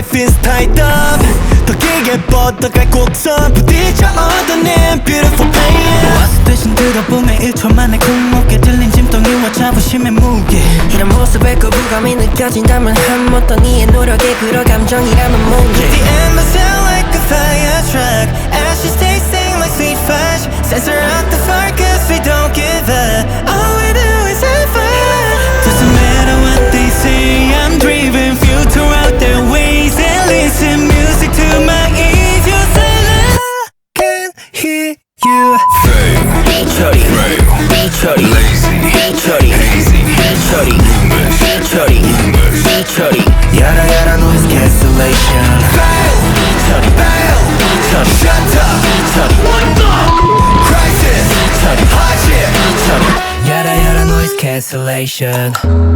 freestyle dub 더 길게 뻗어갈 곡선 부딪혀 얻어낸 beautiful pain 와서 대신 들어보면 1초 만에 굴곡에 들린 짐덩이와 자부심의 무게 이런 모습에 거부감이 느껴진다면 한 어떤 이의 노력에 그럴 감정이라면 뭔지 The end of sound like a fire truck Ashes tasting like sweet fudge Censor out the fire cause we don't give up All we do is have fun Doesn't matter what they say I'm driven filter out their ways And listen music to my ears You're silent I can hear you Chuddy, chuddy, lazy, chuddy, hazy, chuddy, chuddy, chuddy, yada yada noise cancellation. Chuddy, chuddy, shut up, chuddy, what the crisis, chuddy, hot shit, chuddy, yada yada noise cancellation.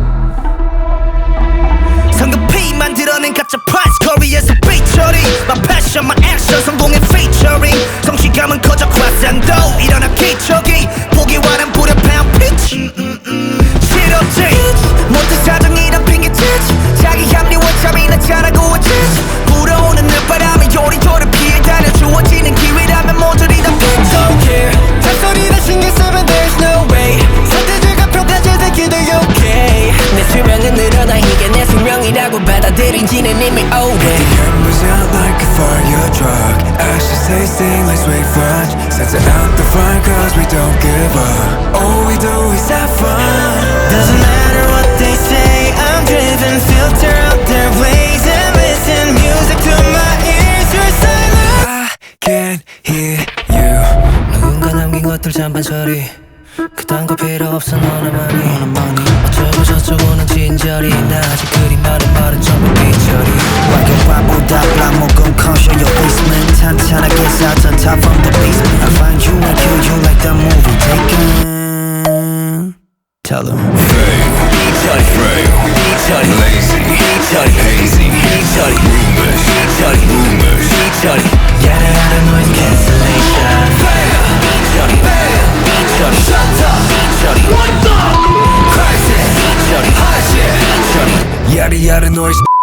성급히 만들어낸 가짜 price 거리에서 삐처리 My passion, my action 성공의 featuring 성취감은 커져 과상도 일어나 기적이 보기와는 불협화음 pitch 싫었지 모든 사정이란 핑계짓 자기 합리화 잠이나 잘하고 있지 불어오는 늦바람에 요리조리 피해 다녀 주어지는 기회라면 모조리 다 pitch Don't care 잔소리 다 신경 쓰면 there's no way 선택지가 평가질 새끼들 okay 내 수명은 늘어나 이게 내 숙명이라고 받아들인지는 이미 오래 The embers out like a fire truck Ashes tasting like sweet fudge Sets out the fire cause we don't give up All we do is have fun Doesn't matter what they say I'm driven filter out their ways And listen music to my ears You're silent I can't hear you 누군가 남긴 것들 잔반 처리 그딴 거 필요 없어 너나만이 어쩌고 저쩌고는 친절히 나 아직 그리 말은 전부 삐처리 와경과보다 블락목은 caution your basement 탄탄하게 쌓던 top from the basement I find you and kill you like the movie Taken Tell them Chuddy, chuddy, lazy, chuddy, hazy, chuddy, rumors, chuddy, yada yada noise cancellation chuddy, chuddy, shut up, chuddy, what the crisis, chuddy, hot shit, chuddy, yada yada noise.